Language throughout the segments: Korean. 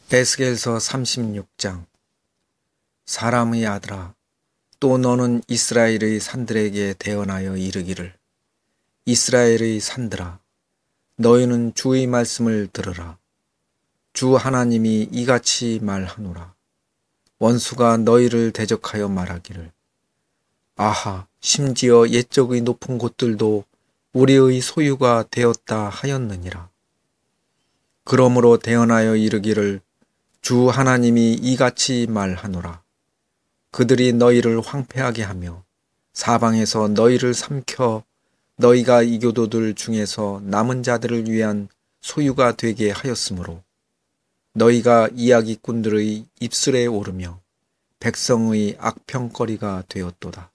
에스겔서 36장. 사람의 아들아, 또 너는 이스라엘의 산들에게 대언하여 이르기를, 이스라엘의 산들아, 너희는 주의 말씀을 들으라. 주 하나님이 이같이 말하노라. 원수가 너희를 대적하여 말하기를, 아하, 심지어 옛적의 높은 곳들도 우리의 소유가 되었다 하였느니라. 그러므로 대언하여 이르기를, 주 하나님이 이같이 말하노라. 그들이 너희를 황폐하게 하며 사방에서 너희를 삼켜 너희가 이교도들 중에서 남은 자들을 위한 소유가 되게 하였으므로 너희가 이야기꾼들의 입술에 오르며 백성의 악평거리가 되었도다.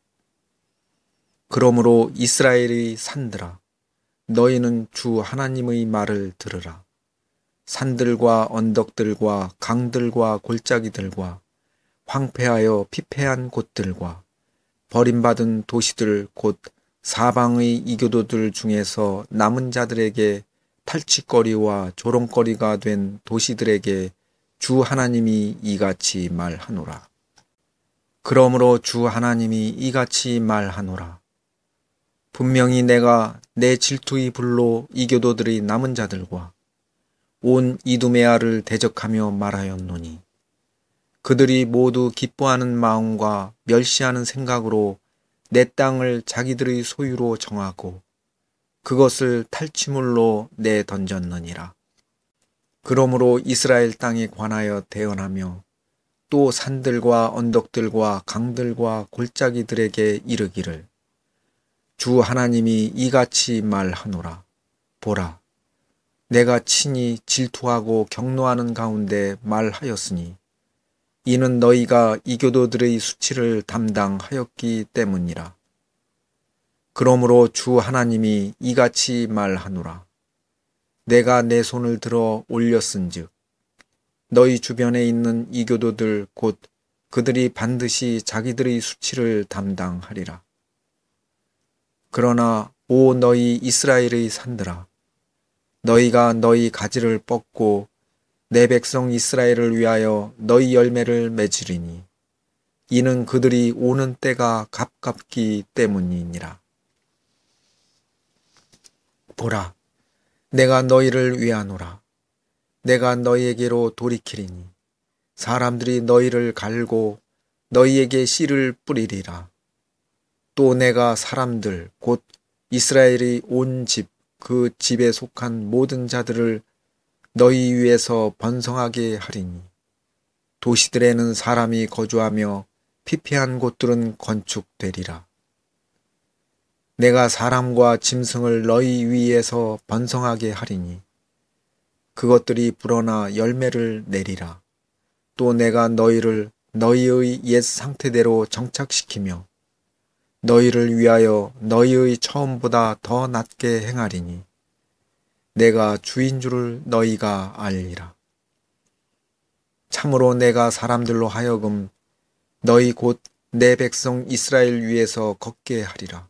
그러므로 이스라엘의 산들아, 너희는 주 하나님의 말을 들으라. 산들과 언덕들과 강들과 골짜기들과 황폐하여 피폐한 곳들과 버림받은 도시들 곧 사방의 이교도들 중에서 남은 자들에게 탈취거리와 조롱거리가 된 도시들에게 주 하나님이 이같이 말하노라. 그러므로 주 하나님이 이같이 말하노라. 분명히 내가 내 질투의 불로 이교도들의 남은 자들과 온 이두메아를 대적하며 말하였노니 그들이 모두 기뻐하는 마음과 멸시하는 생각으로 내 땅을 자기들의 소유로 정하고 그것을 탈취물로 내던졌느니라. 그러므로 이스라엘 땅에 관하여 대언하며 또 산들과 언덕들과 강들과 골짜기들에게 이르기를, 주 하나님이 이같이 말하노라. 보라, 내가 친히 질투하고 격노하는 가운데 말하였으니 이는 너희가 이교도들의 수치를 담당하였기 때문이라. 그러므로 주 하나님이 이같이 말하노라. 내가 내 손을 들어 올렸은즉 너희 주변에 있는 이교도들 곧 그들이 반드시 자기들의 수치를 담당하리라. 그러나 오 너희 이스라엘의 산들아, 너희가 너희 가지를 뻗고 내 백성 이스라엘을 위하여 너희 열매를 맺으리니 이는 그들이 오는 때가 가깝기 때문이니라. 보라, 내가 너희를 위하노라. 내가 너희에게로 돌이키리니 사람들이 너희를 갈고 너희에게 씨를 뿌리리라. 또 내가 사람들 곧 이스라엘의 온 집 그 집에 속한 모든 자들을 너희 위에서 번성하게 하리니 도시들에는 사람이 거주하며 피폐한 곳들은 건축되리라. 내가 사람과 짐승을 너희 위에서 번성하게 하리니 그것들이 불어나 열매를 내리라. 또 내가 너희를 너희의 옛 상태대로 정착시키며 너희를 위하여 너희의 처음보다 더 낮게 행하리니 내가 주인 줄을 너희가 알리라. 참으로 내가 사람들로 하여금 너희 곧 내 백성 이스라엘 위에서 걷게 하리라.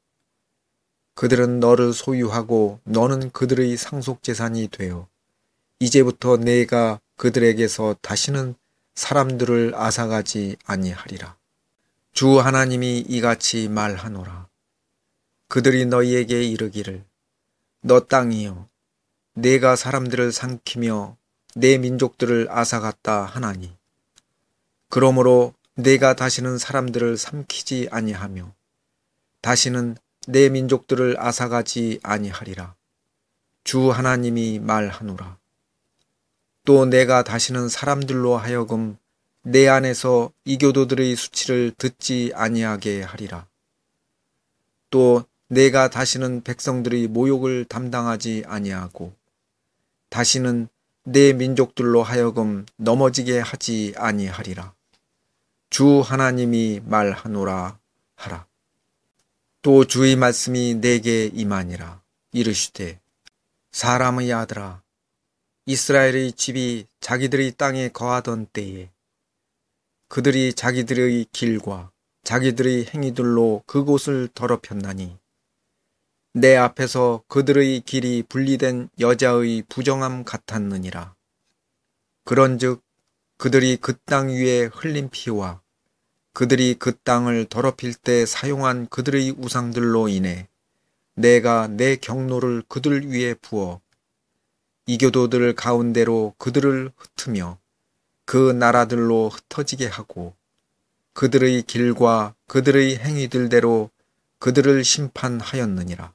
그들은 너를 소유하고 너는 그들의 상속재산이 되어 이제부터 내가 그들에게서 다시는 사람들을 앗아가지 아니하리라. 주 하나님이 이같이 말하노라. 그들이 너희에게 이르기를, 너 땅이여, 내가 사람들을 삼키며 내 민족들을 앗아갔다 하나니 그러므로 내가 다시는 사람들을 삼키지 아니하며 다시는 내 민족들을 앗아가지 아니하리라. 주 하나님이 말하노라. 또 내가 다시는 사람들로 하여금 내 안에서 이교도들의 수치를 듣지 아니하게 하리라. 또 내가 다시는 백성들의 모욕을 담당하지 아니하고 다시는 내 민족들로 하여금 넘어지게 하지 아니하리라. 주 하나님이 말하노라 하라. 또 주의 말씀이 내게 임하니라. 이르시되, 사람의 아들아, 이스라엘의 집이 자기들의 땅에 거하던 때에 그들이 자기들의 길과 자기들의 행위들로 그곳을 더럽혔나니 내 앞에서 그들의 길이 분리된 여자의 부정함 같았느니라. 그런즉 그들이 그 땅 위에 흘린 피와 그들이 그 땅을 더럽힐 때 사용한 그들의 우상들로 인해 내가 내 경노를 그들 위에 부어 이교도들 가운데로 그들을 흩으며 그 나라들로 흩어지게 하고 그들의 길과 그들의 행위들대로 그들을 심판하였느니라.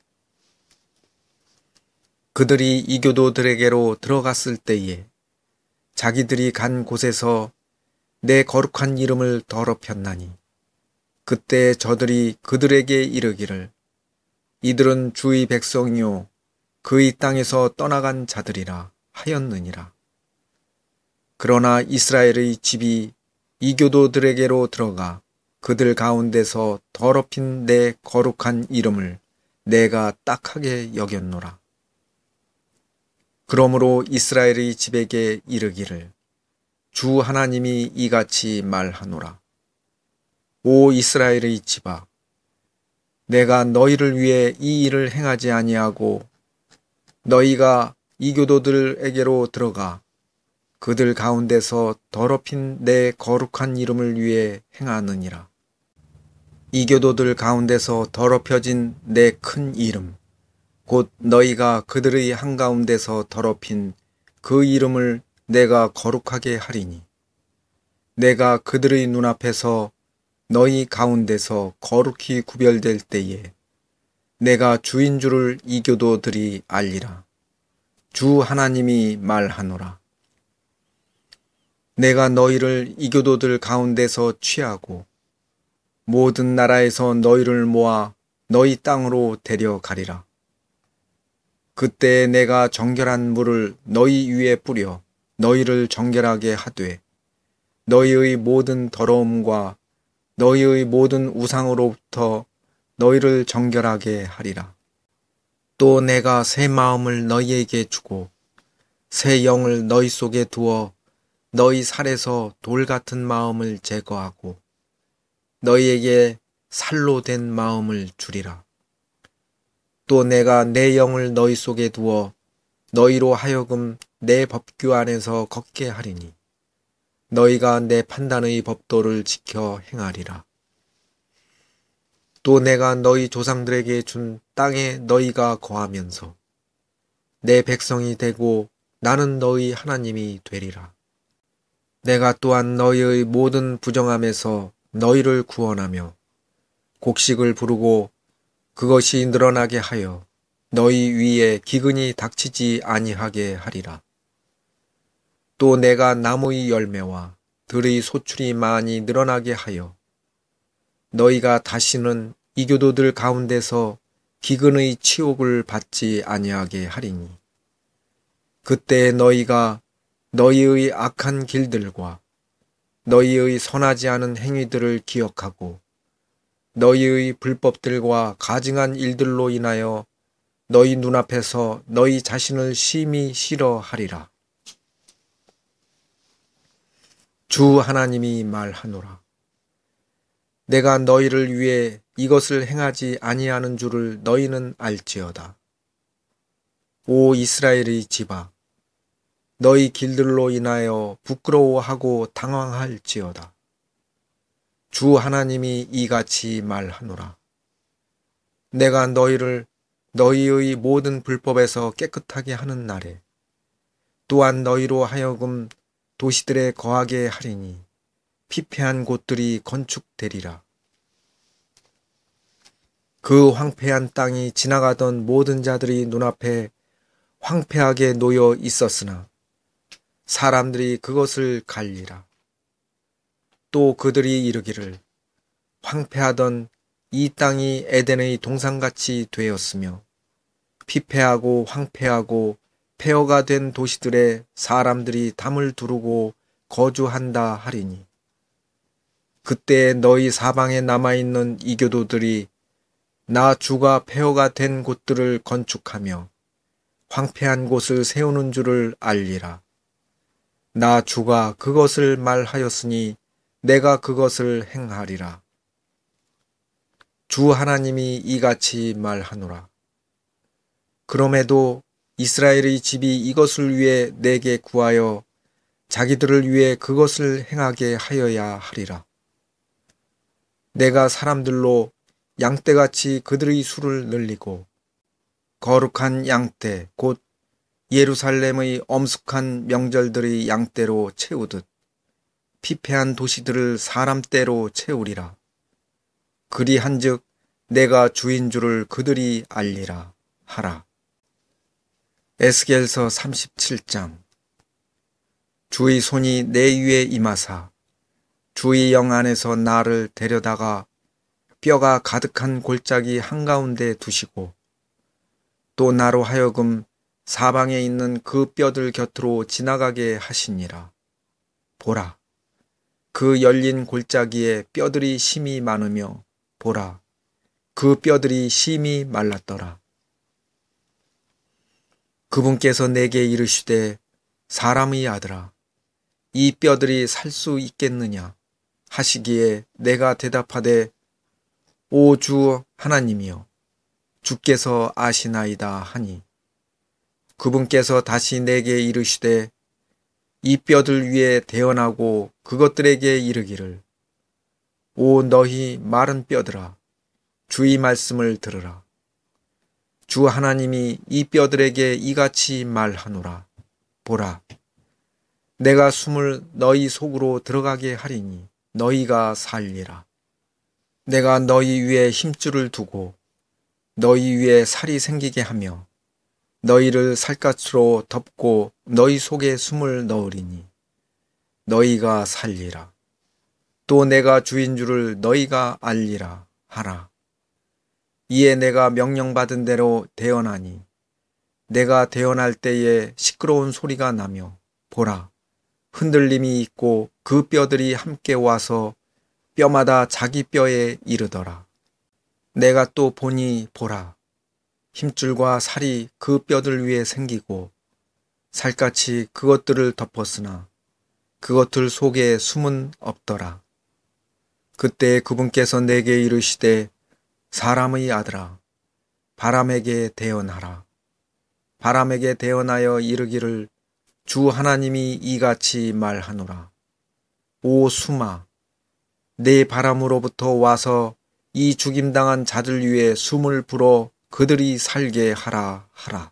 그들이 이교도들에게로 들어갔을 때에 자기들이 간 곳에서 내 거룩한 이름을 더럽혔나니 그때 저들이 그들에게 이르기를 이들은 주의 백성이요 그의 땅에서 떠나간 자들이라 하였느니라. 그러나 이스라엘의 집이 이교도들에게로 들어가 그들 가운데서 더럽힌 내 거룩한 이름을 내가 딱하게 여겼노라. 그러므로 이스라엘의 집에게 이르기를 주 하나님이 이같이 말하노라. 오 이스라엘의 집아, 내가 너희를 위해 이 일을 행하지 아니하고 너희가 이교도들에게로 들어가 그들 가운데서 더럽힌 내 거룩한 이름을 위해 행하느니라. 이교도들 가운데서 더럽혀진 내 큰 이름, 곧 너희가 그들의 한가운데서 더럽힌 그 이름을 내가 거룩하게 하리니 내가 그들의 눈앞에서 너희 가운데서 거룩히 구별될 때에 내가 주인 줄을 이교도들이 알리라. 주 하나님이 말하노라. 내가 너희를 이교도들 가운데서 취하고 모든 나라에서 너희를 모아 너희 땅으로 데려가리라. 그때 내가 정결한 물을 너희 위에 뿌려 너희를 정결하게 하되 너희의 모든 더러움과 너희의 모든 우상으로부터 너희를 정결하게 하리라. 또 내가 새 마음을 너희에게 주고 새 영을 너희 속에 두어 너희 살에서 돌 같은 마음을 제거하고 너희에게 살로 된 마음을 주리라. 또 내가 내 영을 너희 속에 두어 너희로 하여금 내 법규 안에서 걷게 하리니 너희가 내 판단의 법도를 지켜 행하리라. 또 내가 너희 조상들에게 준 땅에 너희가 거하면서 내 백성이 되고 나는 너희 하나님이 되리라. 내가 또한 너희의 모든 부정함에서 너희를 구원하며 곡식을 부르고 그것이 늘어나게 하여 너희 위에 기근이 닥치지 아니하게 하리라. 또 내가 나무의 열매와 들의 소출이 많이 늘어나게 하여 너희가 다시는 이교도들 가운데서 기근의 치욕을 받지 아니하게 하리니 그때 너희가 너희의 악한 길들과 너희의 선하지 않은 행위들을 기억하고 너희의 불법들과 가증한 일들로 인하여 너희 눈앞에서 너희 자신을 심히 싫어하리라. 주 하나님이 말하노라. 내가 너희를 위해 이것을 행하지 아니하는 줄을 너희는 알지어다. 오 이스라엘의 집아, 너희 길들로 인하여 부끄러워하고 당황할지어다. 주 하나님이 이같이 말하노라. 내가 너희를 너희의 모든 불법에서 깨끗하게 하는 날에 또한 너희로 하여금 도시들에 거하게 하리니 피폐한 곳들이 건축되리라. 그 황폐한 땅이 지나가던 모든 자들이 눈앞에 황폐하게 놓여 있었으나 사람들이 그것을 갈리라. 또 그들이 이르기를 황폐하던 이 땅이 에덴의 동산같이 되었으며 피폐하고 황폐하고 폐허가 된 도시들에 사람들이 담을 두르고 거주한다 하리니 그때 너희 사방에 남아있는 이교도들이 나 주가 폐허가 된 곳들을 건축하며 황폐한 곳을 세우는 줄을 알리라. 나 주가 그것을 말하였으니 내가 그것을 행하리라. 주 하나님이 이같이 말하노라. 그럼에도 이스라엘의 집이 이것을 위해 내게 구하여 자기들을 위해 그것을 행하게 하여야 하리라. 내가 사람들로 양떼같이 그들의 수를 늘리고 거룩한 양떼 곧 예루살렘의 엄숙한 명절들의 양떼로 채우듯 피폐한 도시들을 사람 떼로 채우리라. 그리한즉 내가 주인 줄을 그들이 알리라 하라. 에스겔서 37장. 주의 손이 내 위에 임하사 주의 영 안에서 나를 데려다가 뼈가 가득한 골짜기 한가운데 두시고 또 나로 하여금 사방에 있는 그 뼈들 곁으로 지나가게 하시니라. 보라, 그 열린 골짜기에 뼈들이 심이 많으며 보라, 그 뼈들이 심이 말랐더라. 그분께서 내게 이르시되 사람의 아들아, 이 뼈들이 살 수 있겠느냐 하시기에 내가 대답하되 오 주 하나님이여 주께서 아시나이다 하니 그분께서 다시 내게 이르시되 이 뼈들 위에 대언하고 그것들에게 이르기를 오 너희 마른 뼈들아 주의 말씀을 들으라. 주 하나님이 이 뼈들에게 이같이 말하노라. 보라, 내가 숨을 너희 속으로 들어가게 하리니 너희가 살리라. 내가 너희 위에 힘줄을 두고 너희 위에 살이 생기게 하며 너희를 살갗으로 덮고 너희 속에 숨을 넣으리니 너희가 살리라. 또 내가 주인 줄을 너희가 알리라 하라. 이에 내가 명령받은 대로 대언하니 내가 대언할 때에 시끄러운 소리가 나며 보라, 흔들림이 있고 그 뼈들이 함께 와서 뼈마다 자기 뼈에 이르더라. 내가 또 보니 보라, 힘줄과 살이 그 뼈들 위에 생기고 살갗이 그것들을 덮었으나 그것들 속에 숨은 없더라. 그때 그분께서 내게 이르시되 사람의 아들아, 바람에게 대언하라. 바람에게 대언하여 이르기를 주 하나님이 이같이 말하노라. 오 수마, 내 바람으로부터 와서 이 죽임당한 자들 위에 숨을 불어 그들이 살게 하라 하라.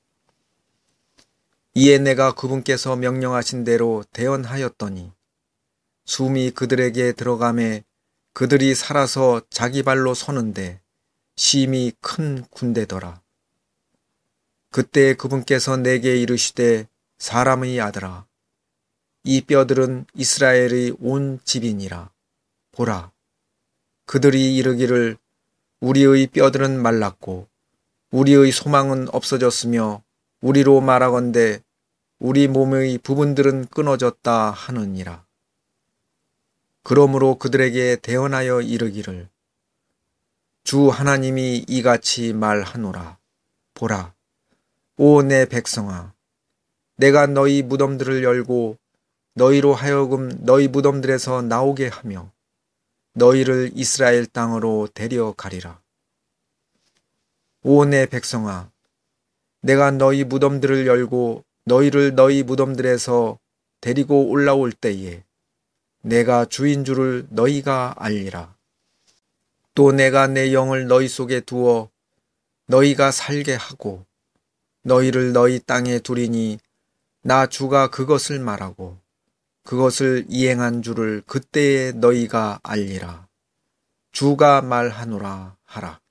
이에 내가 그분께서 명령하신 대로 대언하였더니 숨이 그들에게 들어가매 그들이 살아서 자기 발로 서는데 심히 큰 군대더라. 그때 그분께서 내게 이르시되 사람의 아들아, 이 뼈들은 이스라엘의 온 집이니라. 보라, 그들이 이르기를 우리의 뼈들은 말랐고 우리의 소망은 없어졌으며 우리로 말하건대 우리 몸의 부분들은 끊어졌다 하느니라. 그러므로 그들에게 대언하여 이르기를 주 하나님이 이같이 말하노라. 보라, 오 내 백성아, 내가 너희 무덤들을 열고 너희로 하여금 너희 무덤들에서 나오게 하며 너희를 이스라엘 땅으로 데려가리라. 오 내 백성아, 내가 너희 무덤들을 열고 너희를 너희 무덤들에서 데리고 올라올 때에 내가 주인 줄을 너희가 알리라. 또 내가 내 영을 너희 속에 두어 너희가 살게 하고 너희를 너희 땅에 두리니 나 주가 그것을 말하고 그것을 이행한 줄을 그때에 너희가 알리라. 주가 말하노라 하라.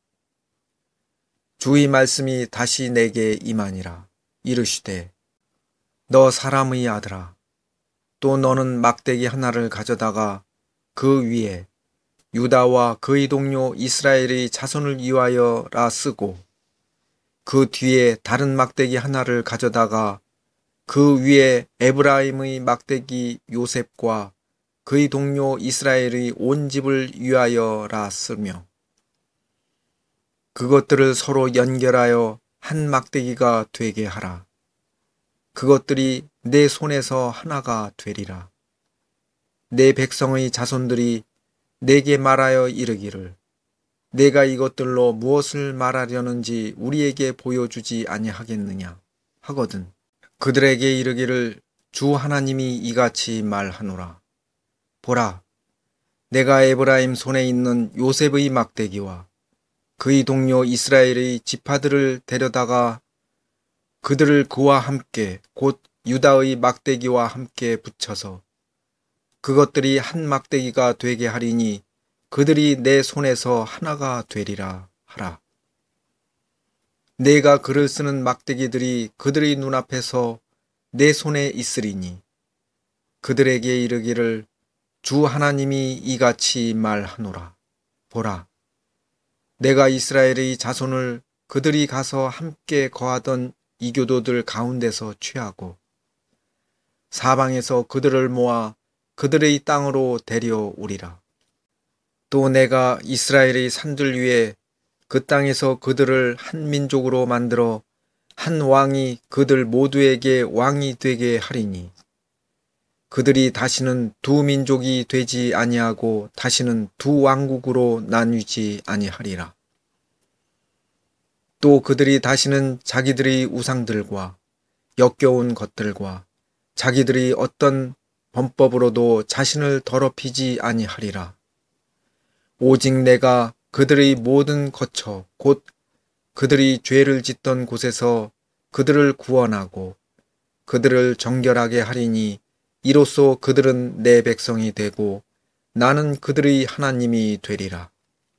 주의 말씀이 다시 내게 임하니라. 이르시되 너 사람의 아들아, 또 너는 막대기 하나를 가져다가 그 위에 유다와 그의 동료 이스라엘의 자손을 위하여라 쓰고 그 뒤에 다른 막대기 하나를 가져다가 그 위에 에브라임의 막대기 요셉과 그의 동료 이스라엘의 온 집을 위하여라 쓰며 그것들을 서로 연결하여 한 막대기가 되게 하라. 그것들이 내 손에서 하나가 되리라. 내 백성의 자손들이 내게 말하여 이르기를 내가 이것들로 무엇을 말하려는지 우리에게 보여주지 아니하겠느냐 하거든 그들에게 이르기를 주 하나님이 이같이 말하노라. 보라, 내가 에브라임 손에 있는 요셉의 막대기와 그의 동료 이스라엘의 지파들을 데려다가 그들을 그와 함께 곧 유다의 막대기와 함께 붙여서 그것들이 한 막대기가 되게 하리니 그들이 내 손에서 하나가 되리라 하라. 내가 글을 쓰는 막대기들이 그들의 눈앞에서 내 손에 있으리니 그들에게 이르기를 주 하나님이 이같이 말하노라. 보라, 내가 이스라엘의 자손을 그들이 가서 함께 거하던 이교도들 가운데서 취하고 사방에서 그들을 모아 그들의 땅으로 데려오리라. 또 내가 이스라엘의 산들 위에 그 땅에서 그들을 한 민족으로 만들어 한 왕이 그들 모두에게 왕이 되게 하리니 그들이 다시는 두 민족이 되지 아니하고 다시는 두 왕국으로 나뉘지 아니하리라. 또 그들이 다시는 자기들의 우상들과 역겨운 것들과 자기들이 어떤 범법으로도 자신을 더럽히지 아니하리라. 오직 내가 그들의 모든 거처 곧 그들이 죄를 짓던 곳에서 그들을 구원하고 그들을 정결하게 하리니 이로써 그들은 내 백성이 되고 나는 그들의 하나님이 되리라.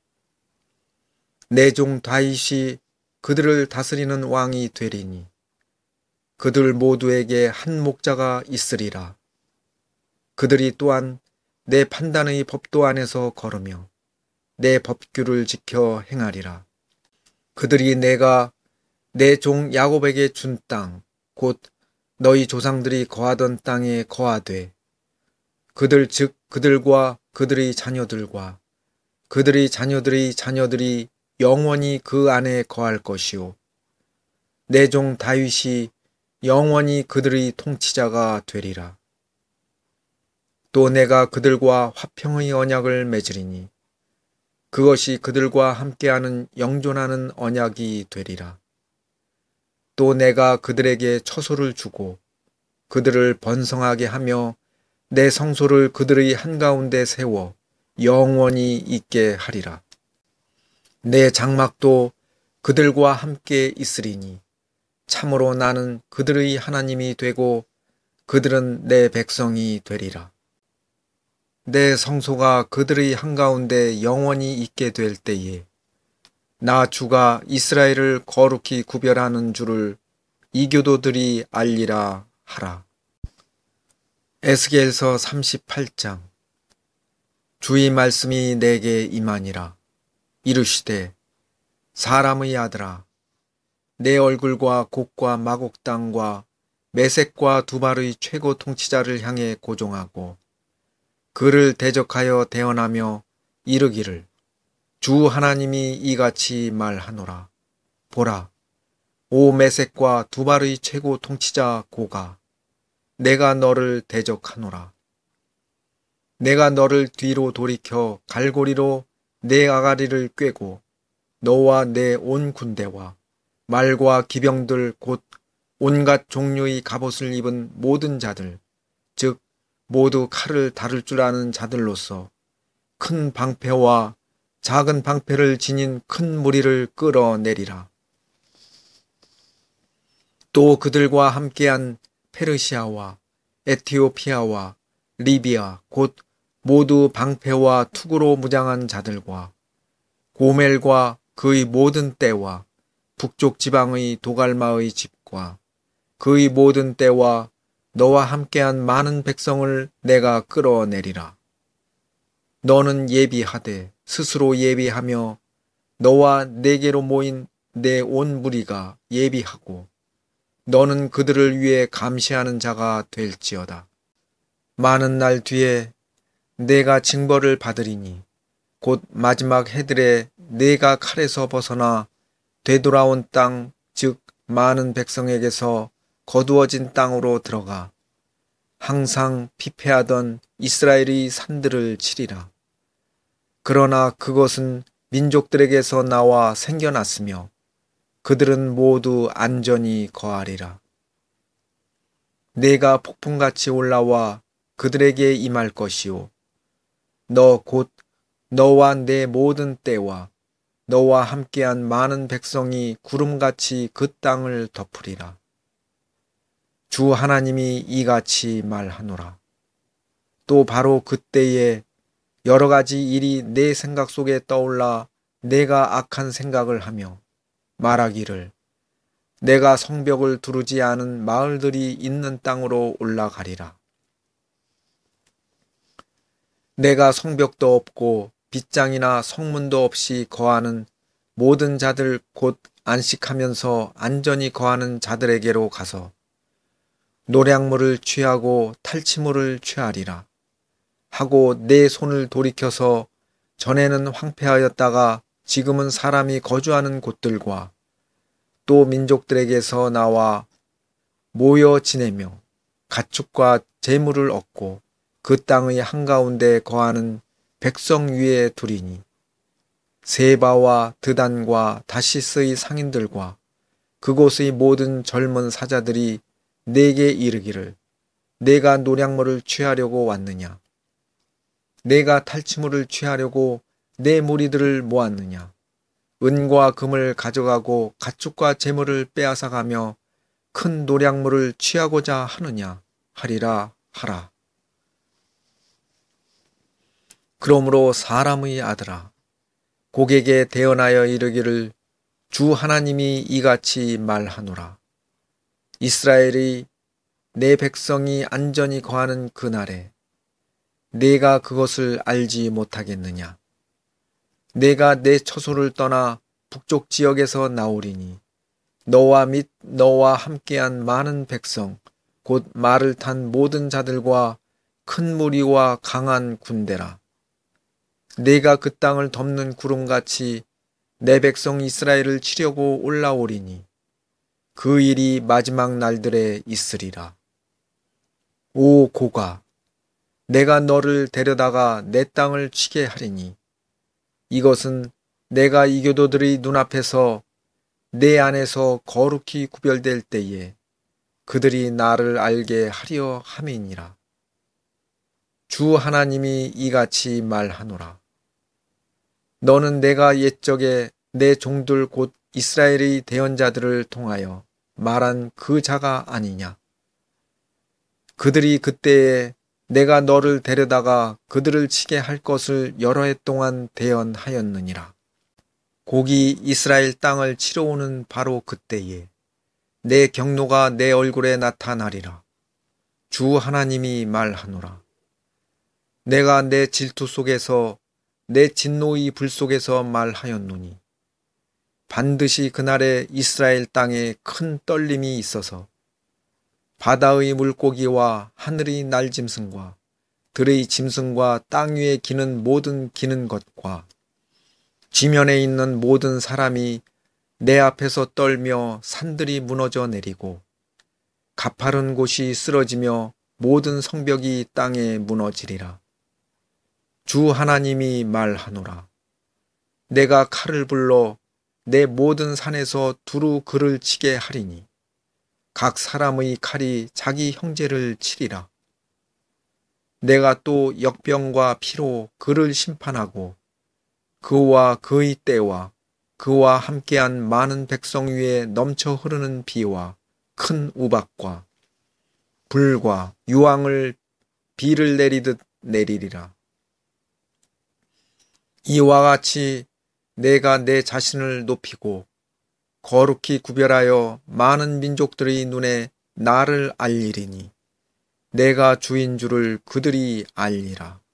내 종 다윗이 그들을 다스리는 왕이 되리니 그들 모두에게 한 목자가 있으리라. 그들이 또한 내 판단의 법도 안에서 걸으며 내 법규를 지켜 행하리라. 그들이 내가 내 종 야곱에게 준 땅, 곧 너희 조상들이 거하던 땅에 거하되 그들 즉 그들과 그들의 자녀들과 그들의 자녀들의 자녀들이 영원히 그 안에 거할 것이요 내 종 다윗이 영원히 그들의 통치자가 되리라. 또 내가 그들과 화평의 언약을 맺으리니 그것이 그들과 함께하는 영존하는 언약이 되리라. 또 내가 그들에게 처소를 주고 그들을 번성하게 하며 내 성소를 그들의 한가운데 세워 영원히 있게 하리라. 내 장막도 그들과 함께 있으리니 참으로 나는 그들의 하나님이 되고 그들은 내 백성이 되리라. 내 성소가 그들의 한가운데 영원히 있게 될 때에 나 주가 이스라엘을 거룩히 구별하는 줄을 이교도들이 알리라 하라. 에스겔서 38장. 주의 말씀이 내게 임하니라. 이르시되 사람의 아들아, 내 얼굴과 곡과 마곡 땅과 메색과 두발의 최고 통치자를 향해 고종하고 그를 대적하여 대언하며 이르기를 주 하나님이 이같이 말하노라. 보라, 오 메색과 두발의 최고 통치자 고가, 내가 너를 대적하노라. 내가 너를 뒤로 돌이켜 갈고리로 내 아가리를 꿰고 너와 내 온 군대와 말과 기병들 곧 온갖 종류의 갑옷을 입은 모든 자들, 즉 모두 칼을 다룰 줄 아는 자들로서 큰 방패와 작은 방패를 지닌 큰 무리를 끌어내리라. 또 그들과 함께한 페르시아와 에티오피아와 리비아 곧 모두 방패와 투구로 무장한 자들과 고멜과 그의 모든 떼와 북쪽 지방의 도갈마의 집과 그의 모든 떼와 너와 함께한 많은 백성을 내가 끌어내리라. 너는 예비하되 스스로 예비하며 너와 내게로 모인 내 온 무리가 예비하고 너는 그들을 위해 감시하는 자가 될지어다. 많은 날 뒤에 내가 징벌을 받으리니 곧 마지막 해들에 내가 칼에서 벗어나 되돌아온 땅, 즉 많은 백성에게서 거두어진 땅으로 들어가 항상 피폐하던 이스라엘의 산들을 치리라. 그러나 그것은 민족들에게서 나와 생겨났으며 그들은 모두 안전히 거하리라. 내가 폭풍같이 올라와 그들에게 임할 것이요. 너 곧 너와 내 모든 때와 너와 함께한 많은 백성이 구름같이 그 땅을 덮으리라. 주 하나님이 이같이 말하노라. 또 바로 그때에 여러 가지 일이 내 생각 속에 떠올라 내가 악한 생각을 하며 말하기를 내가 성벽을 두르지 않은 마을들이 있는 땅으로 올라가리라. 내가 성벽도 없고 빗장이나 성문도 없이 거하는 모든 자들 곧 안식하면서 안전히 거하는 자들에게로 가서 노량물을 취하고 탈취물을 취하리라 하고 내 손을 돌이켜서 전에는 황폐하였다가 지금은 사람이 거주하는 곳들과 또 민족들에게서 나와 모여 지내며 가축과 재물을 얻고 그 땅의 한가운데 거하는 백성 위에 두리니 세바와 드단과 다시스의 상인들과 그곳의 모든 젊은 사자들이 내게 이르기를 내가 노량물을 취하려고 왔느냐 내가 탈취물을 취하려고 내 무리들을 모았느냐 은과 금을 가져가고 가축과 재물을 빼앗아가며 큰 노량물을 취하고자 하느냐 하리라 하라. 그러므로 사람의 아들아 고객에 대언하여 이르기를 주 하나님이 이같이 말하노라. 이스라엘이 내 백성이 안전히 거하는 그날에 내가 그것을 알지 못하겠느냐. 내가 내 처소를 떠나 북쪽 지역에서 나오리니 너와 및 너와 함께한 많은 백성 곧 말을 탄 모든 자들과 큰 무리와 강한 군대라. 내가 그 땅을 덮는 구름같이 내 백성 이스라엘을 치려고 올라오리니 그 일이 마지막 날들에 있으리라. 오 고가, 내가 너를 데려다가 내 땅을 치게 하리니 이것은 내가 이 교도들의 눈앞에서 내 안에서 거룩히 구별될 때에 그들이 나를 알게 하려 함이니라. 주 하나님이 이같이 말하노라. 너는 내가 옛적에 내 종들 곧 이스라엘의 대언자들을 통하여 말한 그 자가 아니냐. 그들이 그때에 내가 너를 데려다가 그들을 치게 할 것을 여러 해 동안 대언하였느니라. 곡이 이스라엘 땅을 치러 오는 바로 그때에 내 경노가 내 얼굴에 나타나리라. 주 하나님이 말하노라. 내가 내 질투 속에서 내 진노의 불 속에서 말하였노니 반드시 그날에 이스라엘 땅에 큰 떨림이 있어서 바다의 물고기와 하늘의 날짐승과 들의 짐승과 땅 위에 기는 모든 기는 것과 지면에 있는 모든 사람이 내 앞에서 떨며 산들이 무너져 내리고 가파른 곳이 쓰러지며 모든 성벽이 땅에 무너지리라. 주 하나님이 말하노라. 내가 칼을 불러 내 모든 산에서 두루 그를 치게 하리니 각 사람의 칼이 자기 형제를 치리라. 내가 또 역병과 피로 그를 심판하고 그와 그의 때와 그와 함께한 많은 백성 위에 넘쳐 흐르는 비와 큰 우박과 불과 유황을 비를 내리듯 내리리라. 이와 같이 내가 내 자신을 높이고 거룩히 구별하여 많은 민족들의 눈에 나를 알리리니 내가 주인 줄을 그들이 알리라.